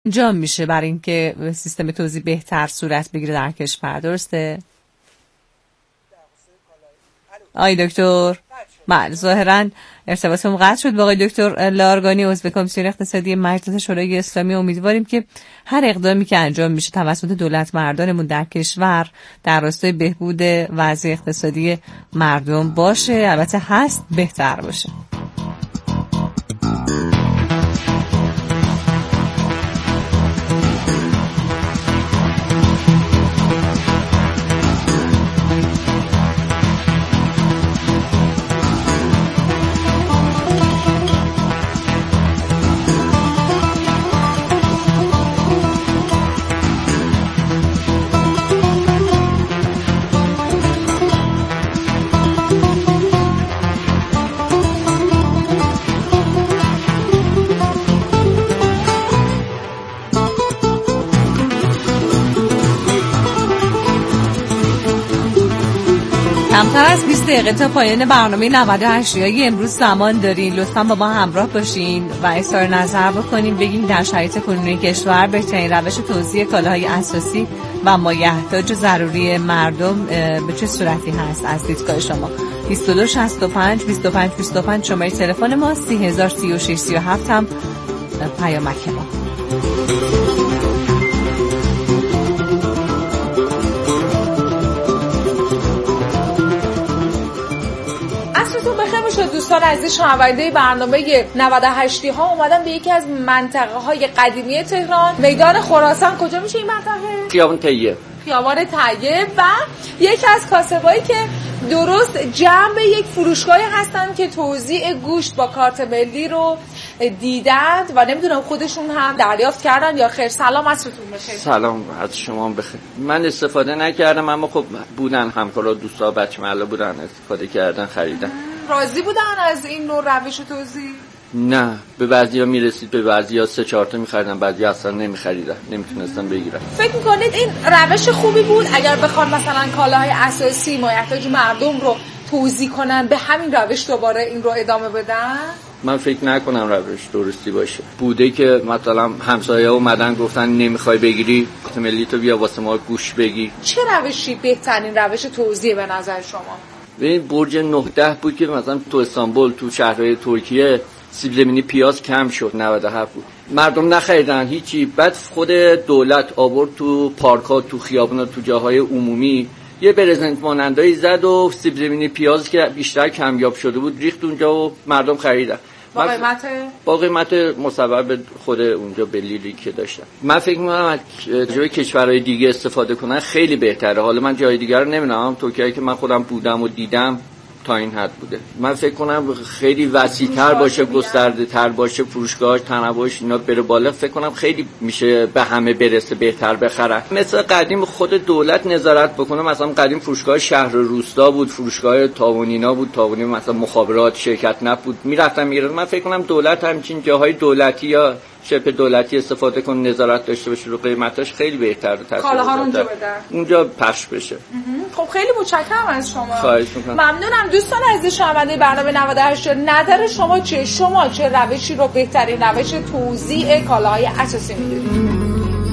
انجام میشه برای اینکه سیستم توزیع بهتر صورت بگیره در کشور، درسته؟ آقای دکتر بله، ظاهراً ارتباطمون قطع شد با آقای دکتر لارگانی، عضو کمیسیون اقتصادی مجلس شورای اسلامی. امیدواریم که هر اقدامی که انجام میشه توسط دولت مردانمون در کشور در راستای بهبود وضع اقتصادی مردم باشه، البته هست، بهتر باشه. کمتر از 20 دقیقه تا پایان برنامه 98 امروز زمان دارین، لطفاً با ما همراه باشین و اظهار نظر بکنین، بگین در شرایط کنونی کشور بهترین روش توزیع کالاهای اساسی و مایحتاج ضروری مردم به چه صورتی هست از دیدگاه شما. 2265 25 25 شماره تلفن ما، 3036 37 هم پیامک ما. دوستان عزیز، شنونده برنامه 98 ها اومدم به یکی از منطقه های قدیمی تهران، میدان خراسان. کجا میشه این منطقه؟ خیابان طیب. خیابان طیب. و یکی از کاسبایی که درست جنب یک فروشگاهی هستن که توزیع گوشت با کارت ملی رو دیدند و نمیدونم خودشون هم دریافت کردن یا خیر. سلام، عصرتون بخیر. سلام، از شما بخیر. من استفاده نکردم، اما خب بودن همکارا، دوستا، بچه محله بودن استفاده کردن، خریدن. راضی بودن از این نوع روش توزیع؟ نه، به بعضیا میرسید، به بعضیا 3-4 تا می‌خریدن، بعضیا اصلا نمی‌خریدن، نمیتونستن بگیرن. فکر می‌کنید این روش خوبی بود اگر بخوان مثلا کالاهای اساسی مایحتاج مردم رو توزیع کنن، به همین روش دوباره این رو ادامه بدن؟ من فکر نکنم روش درستی باشه. بوده که مثلا همسایه‌ها اومدن گفتن نمیخوای بگیری، ملی تو بیا واسه ما گوش بگیر. چه روشی بهترین روش توزیع به نظر شما؟ ببین برج 9-10 بود که مثلا تو استانبول، تو شهرهای ترکیه سیب زمینی پیاز کم شد، 97 بود، مردم نخریدن هیچی. بعد خود دولت آورد تو پارک‌ها، تو خیابونا، تو جاهای عمومی یه برزنت مانندایی زد و سیب زمینی پیاز که بیشتر کمیاب شده بود ریخت اونجا و مردم خریدن. با قیمت مسبب خود اونجا بلیری که داشتن. من فکر می‌کنم جای کشورهای دیگه استفاده کنن خیلی بهتره. حالا من جای دیگه رو نمی‌دونم، ترکیه که من خودم بودم و دیدم تا این حد بوده. من فکر کنم خیلی وسیع‌تر باشه، گسترده‌تر باشه، فروشگاهاش، تنوعش اینا بره بالا. فکر کنم خیلی میشه به همه برسه، بهتر بخرن. مثل قدیم خود دولت نظارت بکنه. مثلا قدیم فروشگاه شهر و روستا بود، فروشگاه تاوانینا بود، تاوانی مثلا مخابرات، شرکت نفت بود، میرفتن میگرفتن. من فکر کنم دولت همچین جاهای دولتی یا شبه دولتی استفاده کنه، نظارت داشته باشه رو قیمتاش، خیلی بهتر و کالاها رو اونجا پخش بشه. خب خیلی متشکرم از شما. خواهش می‌کنم. ممنونم. دوستان عزیز شنونده برنامه 98 نظر شما چیه؟ شما چه روشی رو بهترین روش توزیع کالاهای اساسی می‌دونید؟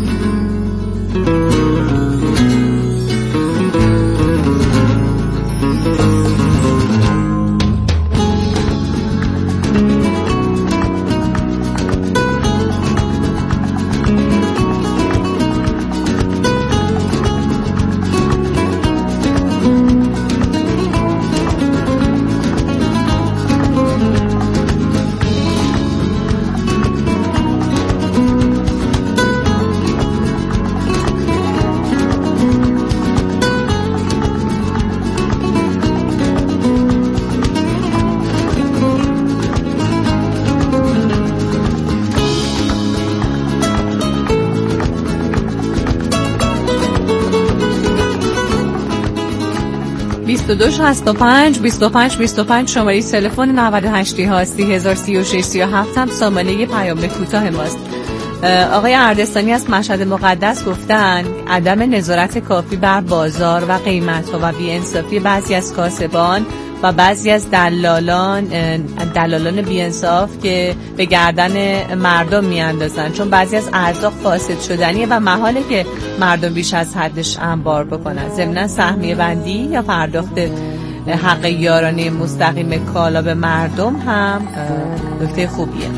2265 25 25 شماره تلفن 98 ها 3036 37 هم سامانه پیام کوتاه ماست. آقای اردستانی از مشهد مقدس گفتن عدم نظارت کافی بر بازار و قیمت‌ها و بی‌انصافی بعضی از کاسبان و بعضی از دلالان بی‌انصاف که به گردن مردم میاندازن، چون بعضی از ارزاق فاسد شدنیه و محاله که مردم بیش از حدش انبار بکنن. ضمن سهمیه بندی یا پرداخت حق یارانه مستقیم کالا به مردم هم نکته خوبیه.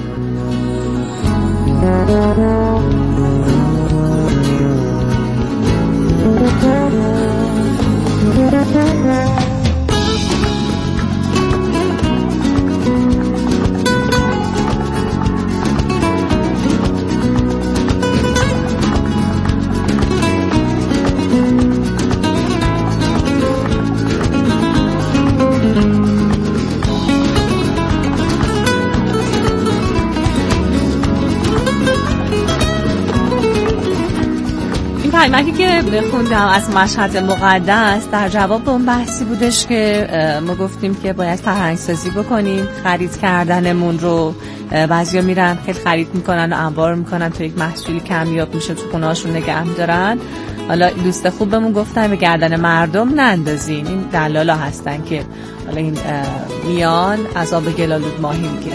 پیامکی که بخوندم از مشهد مقدس در جواب به اون بحثی بودش که ما گفتیم که باید فرهنگسازی بکنیم خرید کردنمون رو. بعضیا میرن خیلی خرید میکنن و انبار میکنن تا یک محصولی کمیاب میشه تو خونه‌هاشون نگه می‌دارن. حالا دوست خوبمون گفتن به گردن مردم نندازین، این دلالا هستن که حالا این میان از آب گلالود ماهی میگیرن.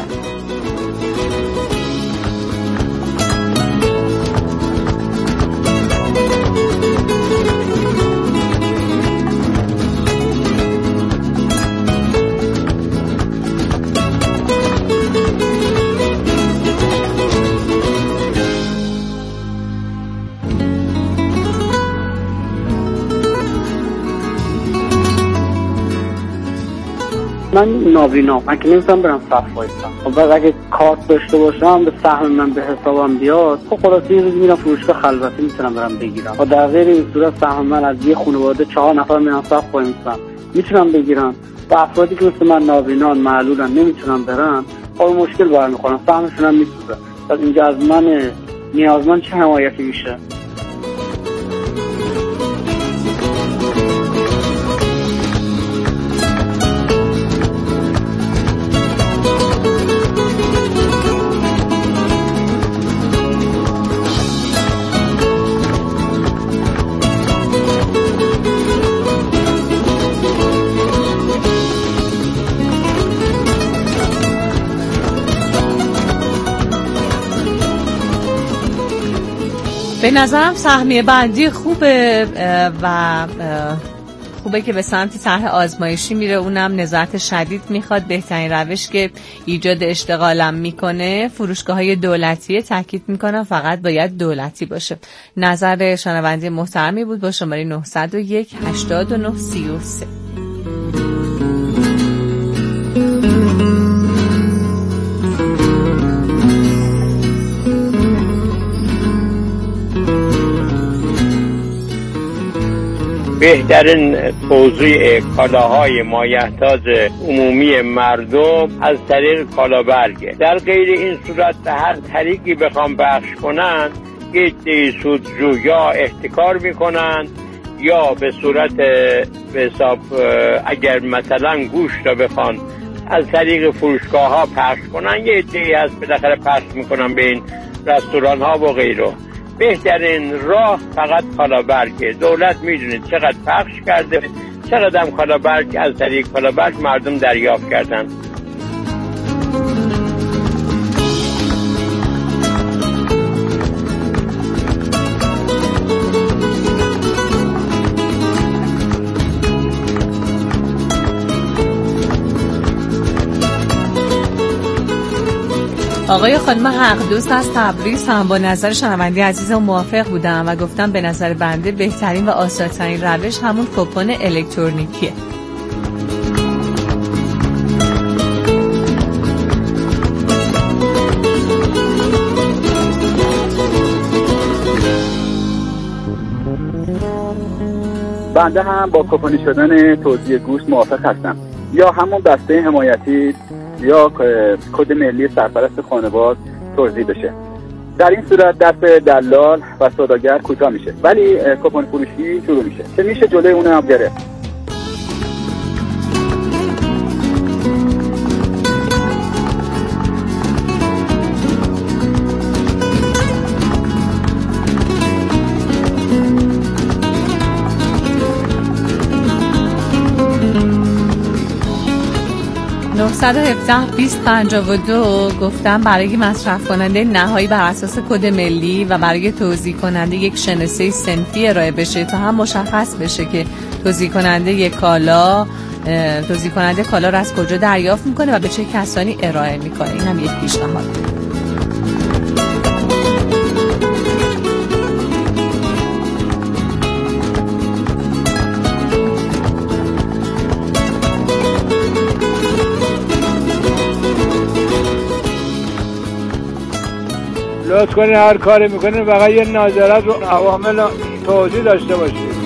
من نابینام، من که نمیتونم برم صف وایسم. خب اگه کارت داشته باشم به سهم من به حسابم بیاد، خب خلاص یه روز میرم فروشگاه خلوتی میتونم برم بگیرم. خب در غیر این صورت سهم من از یه خانواده 4 نفر میرن صف وای میسن میتونم بگیرم. و افرادی که مثل من نابینان معلولن نمیتونم برن، خب مشکل برمیخورن، سهمشون هم میسوزه. پس اینجا از من نیازمند چه حمایتی میشه؟ به نظرم سهمیه بندی خوبه و خوبه که به سمت طرح آزمایشی میره، اونم نظارت شدید میخواد. بهترین روش که ایجاد اشتغالم میکنه فروشگاه‌های دولتیه، تاکید میکنم فقط باید دولتی باشه. نظر شنونده محترمی بود با شماره 901 89 33. بهترین توزیع کالاهای مایحتاج عمومی مردم از طریق کالابرگه. در غیر این صورت به هر طریقی بخوام بخش کنن، یه عده سودجو یا احتکار میکنن یا به صورت به حساب اگر مثلا گوشت را بخوان از طریق فروشگاه ها پخش کنن، یه عده از بالاخره پخش میکنن به این رستوران ها و غیره. بهترین راه فقط کالابرگه. دولت میدونه چقدر پخش کرده، چقدر هم کالابرگ از طریق کالابرگ مردم دریافت کردن. آقای خانم حق دوست از تبریز هم با نظر شنونده عزیزم موافق بودم و گفتم به نظر بنده بهترین و آسان‌ترین روش همون کوپن الکترونیکیه. بنده هم با کوپنی شدن توزیع گوشت موافق هستم، یا همون دسته حمایتی یا کد ملی سرپرست خانوار توزیع بشه. در این صورت دست دلال و سوداگر کوتاه میشه، ولی کوپن فروشی شروع میشه که میشه جلوی اون هم گرفت. 817-2052 گفتم برای مصرف کننده نهایی بر اساس کد ملی و برای توزیع کننده یک شناسه صنفی ارائه بشه تا هم مشخص بشه که توزیع کننده کالا را از کجا دریافت میکنه و به چه کسانی ارائه میکنه. این هم یک پیشنهاد. لطف کنین هر کاری میکنین فقط یه نظارت رو عوامل توضیح داشته باشید.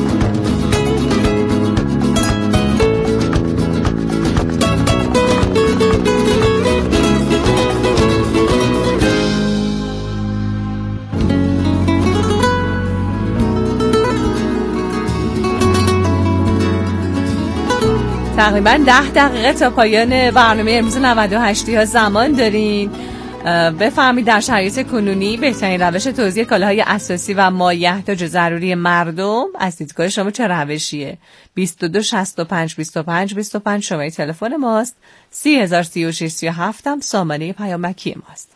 تقریبا 10 دقیقه تا پایان برنامه امروز 98 ها زمان دارین. بفهمید در شرایط کنونی بهترین روش توزیع کالاهای اساسی و مایحتاج ضروری مردم از دیدگاه شما چه روشیه؟ 22 65 25 25 شماره تلفن ماست. 3036 37 هم سامانه پیامکی ماست.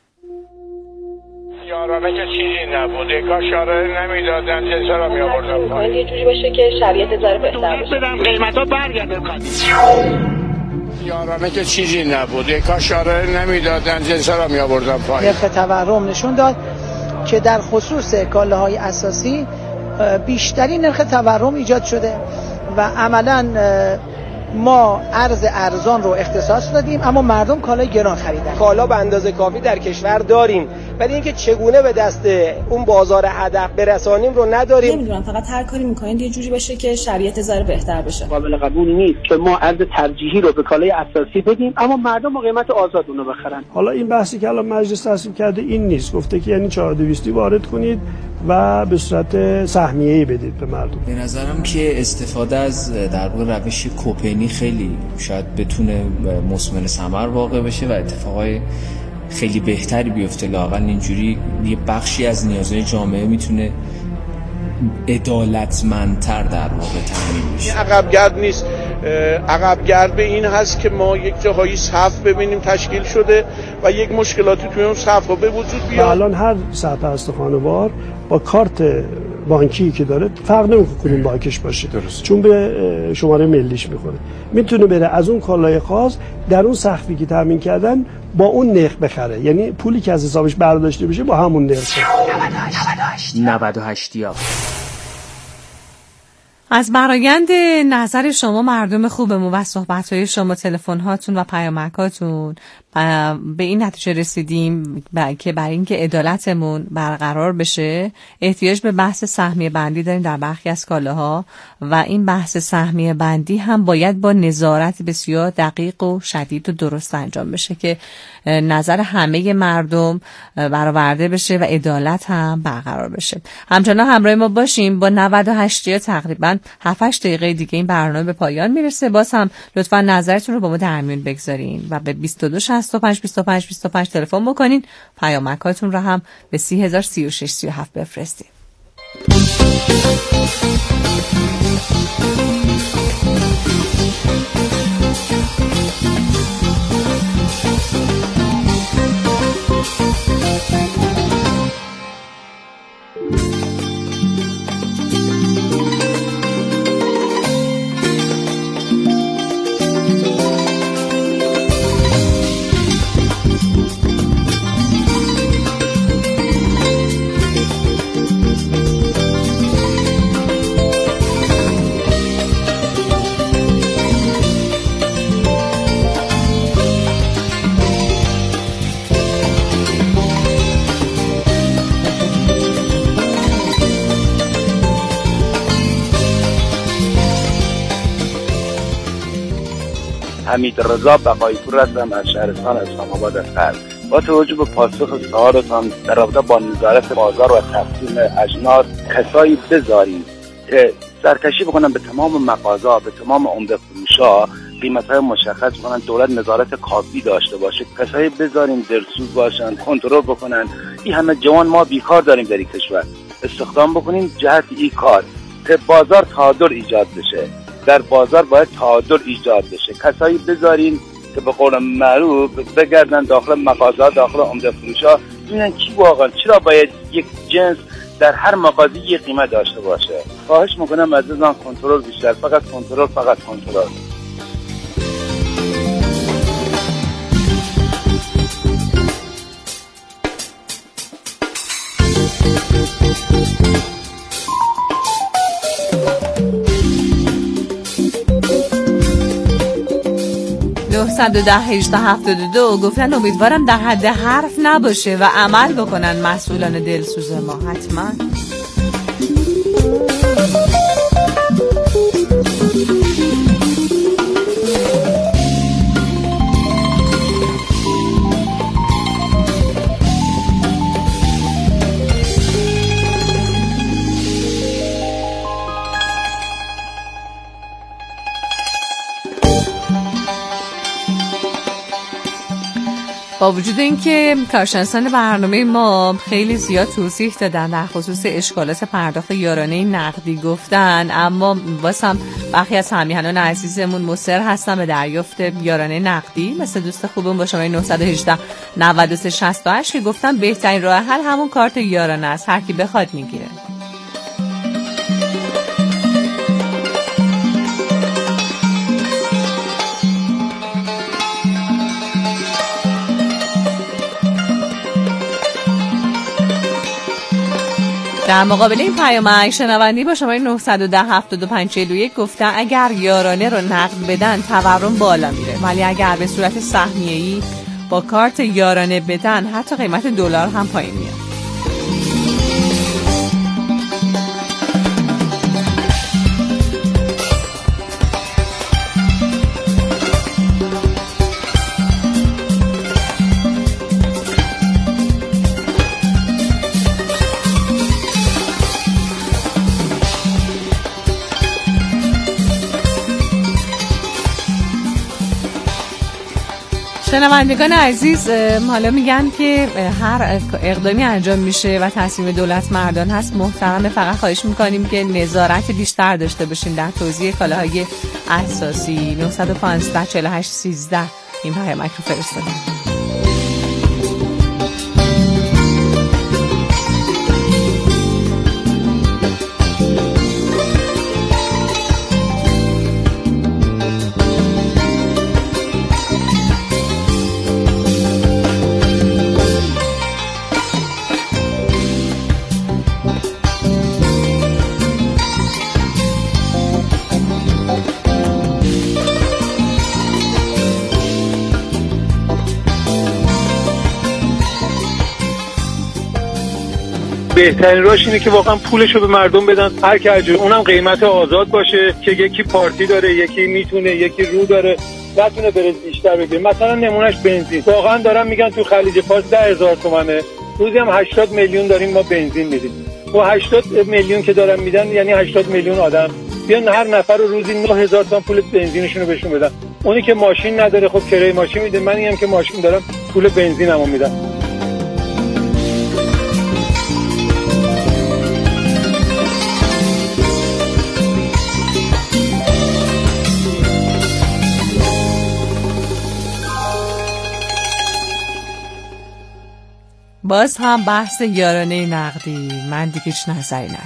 یارانه که چیزی نبوده کاش شارع نمیدادن چرا می آوردن پایین. یه جوری باشه که شرایط ذره بهتر بشه. بدم قیمتا برگرده. یارانه که چیزی نبوده کاش شارع نمیدادن چرا می آوردن پایین. نرخ تورم نشون داد که در خصوص کالاهای اساسی بیشترین نرخ تورم ایجاد شده و عملاً ما ارز ارزان رو اختصاص دادیم اما مردم کالای گران خریدن. کالا به اندازه کافی در کشور داریم ولی اینکه چگونه به دست اون بازار هدف برسانیم رو نداریم. نمیدونم، فقط هر کاری میکنید یه جوری بشه که شرایط ذره بهتر بشه. قابل قبول نیست که ما ارز ترجیحی رو به کالای اساسی بدیم اما مردم با قیمت آزاد اون رو بخرن. حالا این بحثی که الان مجلس تصویب کرده این نیست، گفته که یعنی 4200 وارد کنید و به صورت سهمیه‌ای بدید به مردم. به نظرم که استفاده از در واقع روش کوپنی خیلی شاید بتونه مثمر ثمر واقع بشه و اتفاقای خیلی بهتری بیفته. لااقل اینجوری یه بخشی از نیازهای جامعه میتونه عدالتمندتر در واقع تامین بشه. عقبگرد نیست، عقبگرد به این هست که ما یک جاهایی صف ببینیم تشکیل شده و یک مشکلاتی توی اون صف‌ها به وجود بیاد. الان هر سرپرست خانوار با کارت بانکی که داره فرق نمیکنه کدوم بانکش باشه، درست، چون به شماره ملیش میخوره، میتونه بره از اون کالای خاص در اون سقفی که تامین کردن با اون نرخ بخره، یعنی پولی که از حسابش برداشته بشه با همون نرخ. 98 از برآیند نظر شما مردم خوبمون و صحبت‌های شما، تلفن‌هاتون و پیامک‌هاتون به این نتیجه رسیدیم که برای اینکه عدالتمون برقرار بشه احتیاج به بحث سهمیه بندی داریم در برخی از کالاها و این بحث سهمیه بندی هم باید با نظارت بسیار دقیق و شدید و درست انجام بشه که نظر همه مردم برآورده بشه و عدالت هم برقرار بشه. همچنان همراه ما باشیم. با 98 تقریبا 7-8 دقیقه دیگه این برنامه به پایان میرسه. باز هم لطفا نظرتون رو با ما در میون بگذارین و به 22 65 25 25 تلفن بکنین. پیامکاتون رو هم به 3036 37 بفرستین. حمیدرضا بقایپور هستم از شهرستان اسلام آباد قلب. با توجه به پاسخ سوالتان در رابطه با نظارت بازار و تقسیم اجناس کسایی بذارید که سرکشی بکنن به تمام مغازه‌ها، به تمام عمده فروش‌ها، قیمت‌های مشخص کنن، دولت نظارت کافی داشته باشه، کسایی بذاریم درسوز باشن، کنترل بکنن. این همه جوان ما بیکار داریم در این کشور، استخدام بکنیم جهت این کار که بازار تعادل ایجاد بشه. در بازار باید تعادل ایجاد بشه. کسایی بذارین که به قول معروف بگردن داخل مغازه، داخل عمده فروشا، ببینن کی واقعا چرا باید یک جنس در هر مغازه یک قیمت داشته باشه. خواهش میکنم عزیزان کنترل بیشتر، فقط کنترل. گفتن امیدوارم در حد حرف نباشه و عمل بکنن مسئولان دلسوز ما. حتما با وجود اینکه کارشناسان برنامه ما خیلی زیاد توضیح دادن در خصوص اشکالات پرداخت یارانه نقدی گفتن، اما واسم برخی از همیهنان عزیزمون مصر هستن به دریافت یارانه نقدی، مثل دوست خوبم با شماره 918 93 68 که گفتن بهترین راه حل همون کارت یارانه است، هر کی بخواد میگیره. در مقابل این پیامک شنوندی با شماره 910 75 41 گفتن اگر یارانه رو نقد بدن تورم بالا میره، ولی اگر به صورت سهمیه‌ای با کارت یارانه بدن حتی قیمت دلار هم پایین میاد. شنوندگان عزیز، حالا میگن که هر اقدامی انجام میشه و تصمیم دولت مردان هست محترمه، فقط خواهش میکنیم که نظارت بیشتر داشته باشین در توزیع کالاهای اساسی. 915 48 13 این پیامک رو فرستادم. بهترین راهش اینه که واقعا پولشو به مردم بدن، هر کی هر جور، اونم قیمت آزاد باشه که یکی پارتی داره، یکی میتونه، یکی رو داره نتونه بره بیشتر بگیره. مثلا نمونهش بنزین، واقعا دارم میگن تو خلیج فارس 10,000 تومانه، روزی هم 80 میلیون داریم ما بنزین میدیم. و 80 میلیون که دارن میدن یعنی 80 میلیون آدم بیان هر نفر رو روزی 9,000 تومان پول بنزینشون رو بهشون بدن. اونی که ماشین نداره خب کرایه ماشین میده، منی هم که ماشین دارم پول بنزینمو میدم. باز هم بحث یارانه نقدی، من دیگه هیچ نظری ندارم.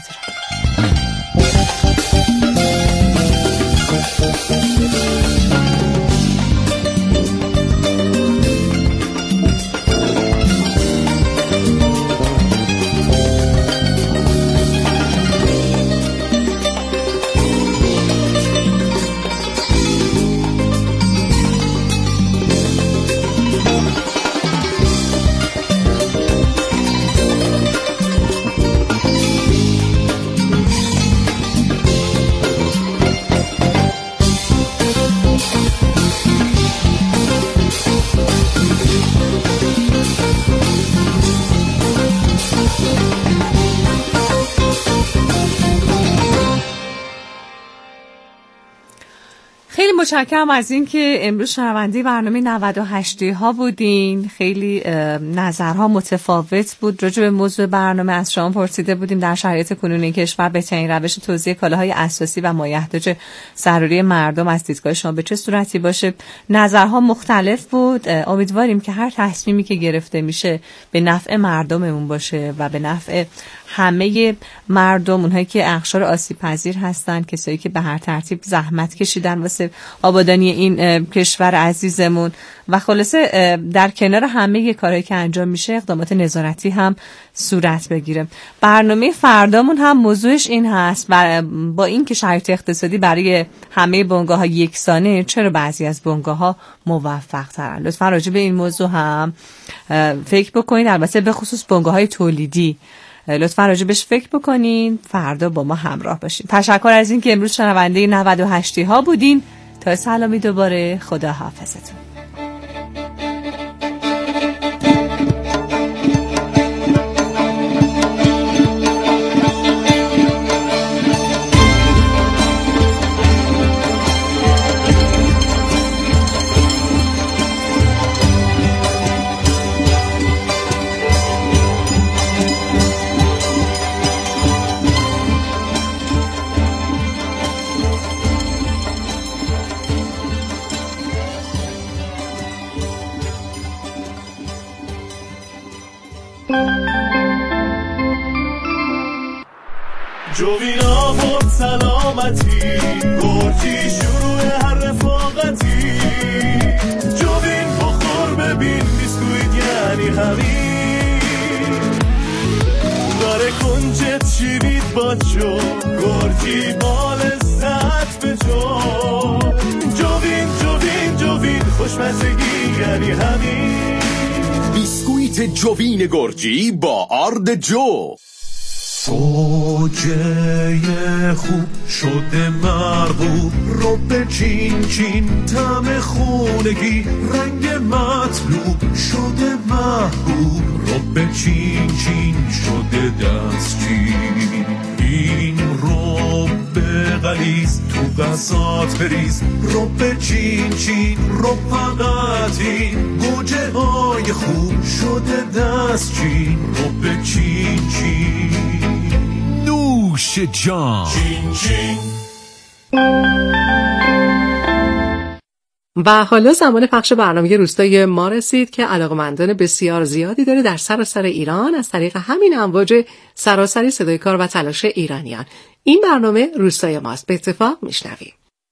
متشکرم از اینکه امروز شنونده برنامه 98 ها بودین. خیلی نظرها متفاوت بود راجع به موضوع برنامه. از شما پرسیده بودیم در شرایط کنونی کشور بهترین روش توزیع کالاهای اساسی و مایحتاج ضروری مردم از دیدگاه شما به چه صورتی باشه. نظرها مختلف بود. امیدواریم که هر تصمیمی که گرفته میشه به نفع مردممون باشه و به نفع همه مردم، اونهایی که اقشار آسیب پذیر هستن، کسایی که به هر ترتیب زحمت کشیدن واسه آبادانی این کشور عزیزمون. و خلاصه در کنار همه کارهایی که انجام میشه اقدامات نظارتی هم صورت بگیره. برنامه فردامون هم موضوعش این هست و با این که شرایط اقتصادی برای همه بنگاه‌ها یکسانه، چرا بعضی از بنگاه‌ها موفق ترن؟ لطفا راجع به این موضوع هم فکر بکنید. البته به خصوص بنگاه‌های تولیدی لطفا راجع بهش فکر بکنین. فردا با ما همراه باشین. تشکر از این که امروز شنونده 98 ها بودین. تا سلامی دوباره، خدا حافظتون. جوینا خود سلامتی، گرچی شروع هر رفاقتی. جوین بخور ببین بیسکویت یعنی همین. داره کنجت شیرید باچو، گرچی بال لذت به جو. جوین خوشمزگی یعنی همین. بیسکویت جوین گرجی با آرد جو. گوجه خوب شده مرغوب، رب چین چین طعم خونگی، رنگ مطلوب شده محبوب، رب چین چین شده دستچین. این رب غلیظ تو غذات بریز، رب چین چین رب فقط این. گوجه های خوب شده دستچین، رب چین چین. نوش جان. چین چین. و حالا زمان پخش برنامه روستای ما رسید که علاقمندان بسیار زیادی داره در سراسر ایران از طریق همین امواج سراسری صدای کار و تلاش ایرانیان. این برنامه روستای ماست. به اتفاق میشنویم.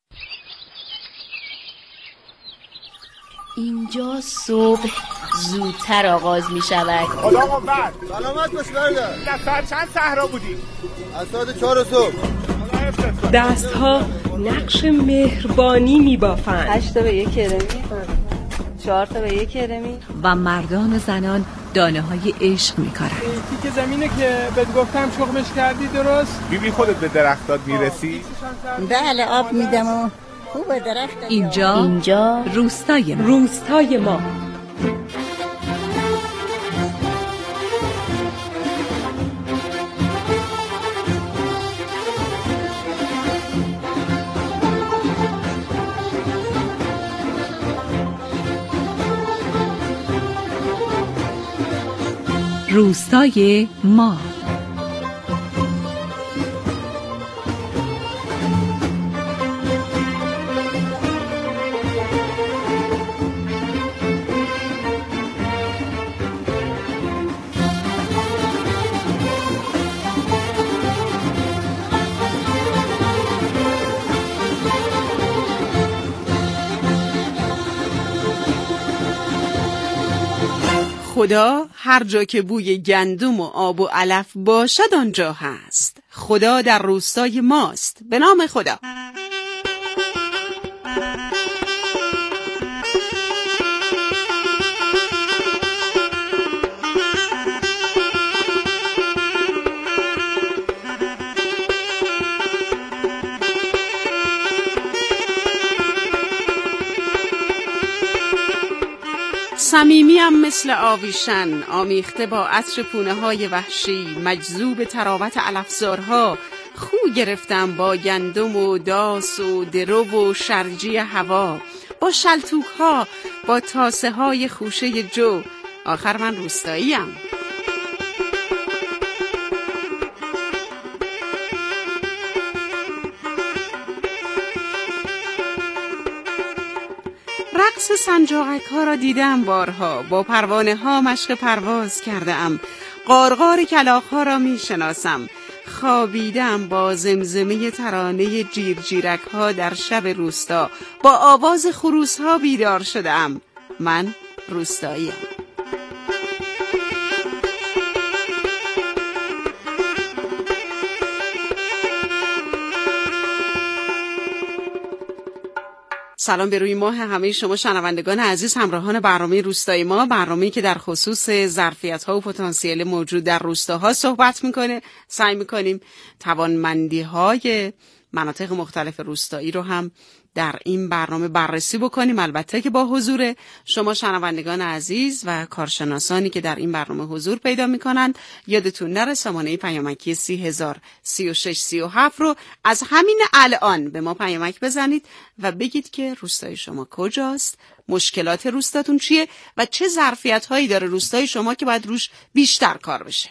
اینجا صبح زودتر آغاز می شود. خدا قوت. سلامت باش برادر. ساعت چند صحرا بودی؟ از ساعت 4 صبح. دستها نقش مهربانی می بافند. 8 تا به یک کرمی، 4 تا به یک کرمی. و مردان و زنان دانه های عشق می کارن. تیک زمینه که بهت گفتم شغمش کردی درست؟ بیبی خودت به درختات میرسی؟ بله آب میدم و خوبه درخت. اینجا روستای ما. روستای ما. روستای ما. خدا هر جا که بوی گندم و آب و علف باشد آنجا هست. خدا در روستای ماست. به نام خدا. صمیمیم مثل آویشن، آمیخته با عطر پونه های وحشی، مجذوب تراوت علفزارها، خو گرفتم با گندم و داس و درو و شرجی هوا، با شلتوک ها، با تاسه های خوشه جو. آخر من روستاییم. رقص سنجاقک ها را دیدم بارها، با پروانه ها مشق پرواز کرده ام، قارقار کلاغ ها را می شناسم. خوابیدم با زمزمه ترانه جیرجیرک ها در شب روستا، با آواز خروس ها بیدار شده ام. من روستاییم. سلام به روی ماه همه شما شنوندگان عزیز، همراهان برنامه روستای ما، برنامه‌ای که در خصوص ظرفیت‌ها و پتانسیل موجود در روستاها صحبت می‌کنه. سعی می‌کنیم توانمندی‌های مناطق مختلف روستایی رو هم در این برنامه بررسی بکنیم، البته که با حضور شما شنوندگان عزیز و کارشناسانی که در این برنامه حضور پیدا می‌کنند. یادتون نره سامانه پیامکی 303637 رو از همین الان به ما پیامک بزنید و بگید که روستای شما کجاست، مشکلات روستاتون چیه و چه ظرفیت‌هایی داره روستای شما که باید روش بیشتر کار بشه.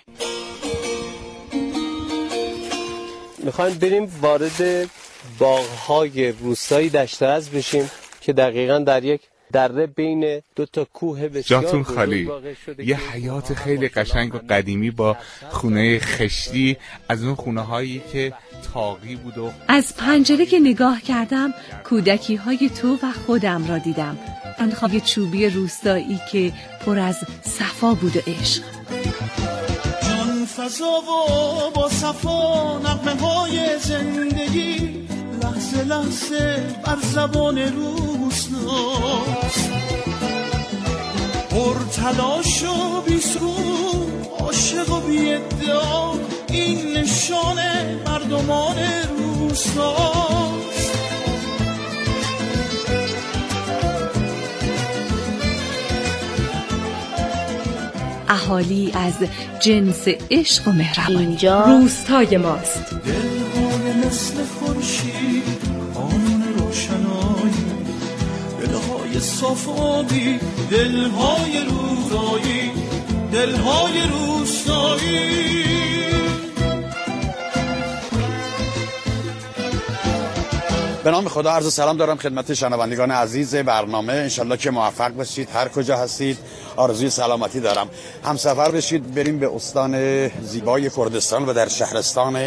میخوایم بریم وارد باغ‌های روستایی دشت‌رز بشیم که دقیقاً در یک دره بین دو تا کوه بسیار جاتون خالی. یه حیات خیلی قشنگ و قدیمی با خونه خشتی، از اون خونه‌هایی که تاقی بود و از پنجره که نگاه کردم کودکی‌های تو و خودم را دیدم. انخواب چوبی روستایی که پر از صفا بود و عشق. جان فضا و با صفا نغمه‌های زندگی، لحظه لحظه بر زبان روستاست. پر تلاش و بی سرود، عاشق و بی ادعا، این نشان مردمان روستاست. اهالی از جنس عشق و مهربانی. اینجا روستای ماست. دلهای مثل خورشید، قانون روشنایی، دلهای صاف آبی، دلهای روستایی، دلهای روستایی. به نام خدا عرض سلام دارم خدمت شنوندگان عزیز برنامه. انشالله که موفق باشید، هر کجا هستید آرزوی سلامتی دارم. همسفر بشید بریم به استان زیبای کردستان و در شهرستان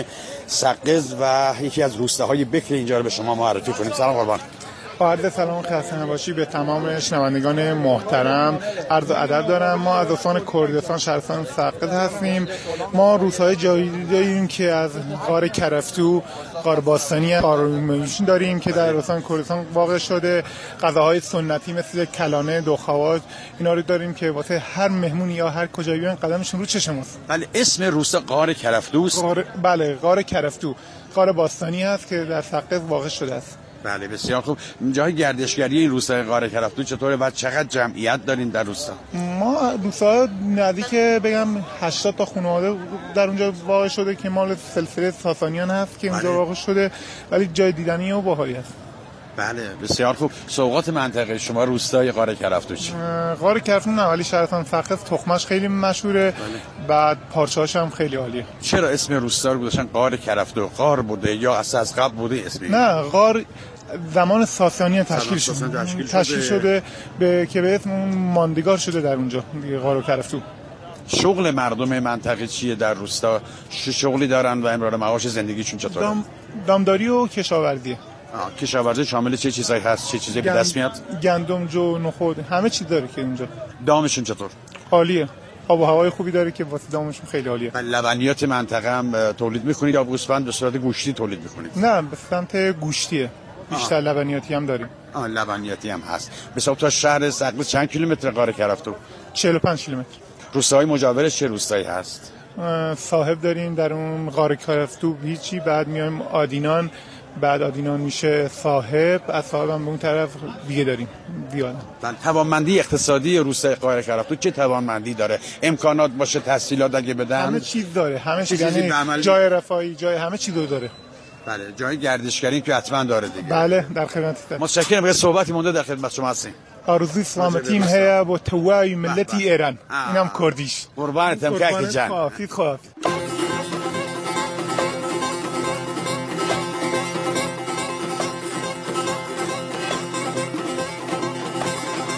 سقز و یکی از روستاهای بکر اینجا رو به شما معرفی کنیم. سلام قربان. عرض سلام خسته نباشی به تمام شنوندگان محترم. عرض ادب دارم. ما از استان کردستان شهرستان سقز هستیم. ما روستاهای جدیدی داریم که از غار کرفتو، غار باستانی، غار میشون داریم که در استان کردستان واقع شده. غذاهای سنتی مثل کلانه، دوخوات، اینا رو داریم که واسه هر مهمونی یا هر کجایی بیان قدمشون رو چشماست. بله، اسم روستا غار کرفتوست. بله، غار کرفتو غار باستانی هست که در سقز واقع شده است. بله بسیار خوب. جای گردشگری این روستای غار کرفتو چطوره و چقدر جمعیت دارین در روستا؟ ما روستا نزدیک بگم 80 تا خانواده در اونجا واقع شده که مال سلسله ساسانیان هست که اونجا واقع شده، ولی جای دیدنی و باحالی هست. بله بسیار خوب. سوغات منطقه شما روستای غار کرفتو چی؟ غار کرفتو ولی شهرستان سقز تخمش خیلی مشهوره. بعد پارچه‌هاش هم خیلی عالیه. چرا اسم روستا رو گذاشتن غار کرفتو؟ غار بوده یا از قبل بوده اسمی؟ نه، غار زمان ساسانی تشکیل شده که به اسم ماندگار شده در اونجا دیگه غار کرفتو. شغل مردم منطقه چیه در روستا؟ چه شغلی دارن و امرار معاش زندگیشون چطوره؟ دامداری و کشاورزی. کشاورزی شامل چه چیزایی هست؟ چه چیزایی به دست میاد؟ گندم، جو، نخود، همه چیز داره که اونجا. دامشون چطور؟ عالیه. آب و هوای خوبی داره که واسه دامشون خیلی عالیه. و لبنیات منطقه هم تولید می‌کنید یا گوسفند به صورت گوشتی تولید می‌کنید؟ نه، به سمت گوشتیه. بیشتر لبنیاتی هم داریم. لبنیاتی هم هست. به حساب تا شهر سقز چند کیلومتر غار کرفتو؟ 45 کیلومتر. روستاهای مجاورش چه روستایی هست؟ صاحب داریم در اون غار کرفتو هیچی، بعد میایم آدینان، بعد آدینان میشه صاحب، از صاحب هم به اون طرف دیگه داریم دیوانه. توانمندی اقتصادی روستای قاهره کرفسو چه توانمندی داره؟ امکانات باشه، تحصیلات اگه بدن، همه چیز داره، همه چیز، یعنی جای رفاهی، جای همه چیزو داره. بله، جای گردشگری که حتما داره دیگه. بله، در خدمتتم. متشکرم. به صحبتی مونده در خدمت شما هستیم. آرزوی سلامتیم هيا با توای ملتی ایران. اینم کردیش. قربانتم کاکی جان. خافی خافی.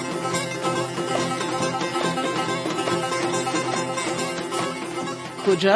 کجا